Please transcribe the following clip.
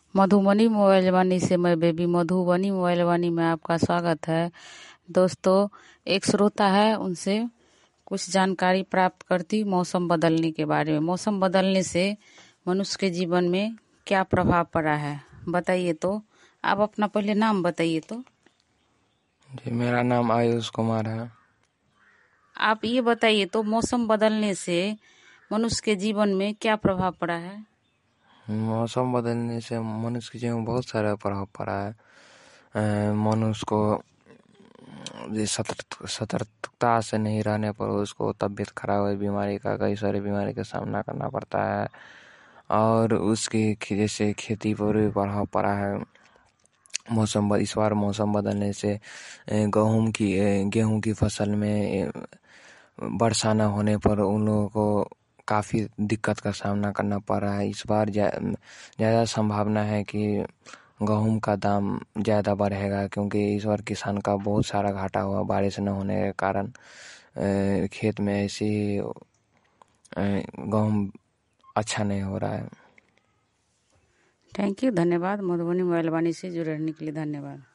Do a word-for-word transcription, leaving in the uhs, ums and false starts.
Madhubani mobile वाणी से मैं baby Madhubani mobile वाणी में आपका स्वागत है। दोस्तों, एक श्रोता है, उनसे कुछ जानकारी प्राप्त करती मौसम बदलने के बारे में। मौसम बदलने से मनुष्य के जीवन में क्या प्रभाव पड़ा है, बताइए। तो आप अपना पहले नाम बताइए। तो जी, मेरा नाम आयुष कुमार है। आप ये बताइए, तो मौसम बदलने से मनुष्य के जीवन में क्या प्रभाव पड़ा है? मौसम बदलने से मनुष्य के जीवन में बहुत सारा प्रभाव पड़ा है। अ, मनुष्य को ये सतर्क सतर्कता से नहीं रहने पर उसको तबीयत खराब है, बीमारी का कई सारी बीमारी का सामना करना पड़ता है। और उसकी जैसे खेती पर भी प्रभाव पड़ा है। मौसम इस बार मौसम बदलने से गेहूं की गेहूं की फसल में वर्षा न होने पर उन लोगों को काफ़ी दिक्कत का सामना करना पड़ रहा है। इस बार ज़्यादा संभावना है कि गेहूं का दाम ज़्यादा बढ़ेगा, क्योंकि इस बार किसान का बहुत सारा घाटा हुआ बारिश न होने के कारण। खेत में ऐसी गेहूं अच्छा नहीं हो रहा है। थैंक यू, धन्यवाद। मधुबनी मोबाइल वाणी से जुड़ने के लिए धन्यवाद।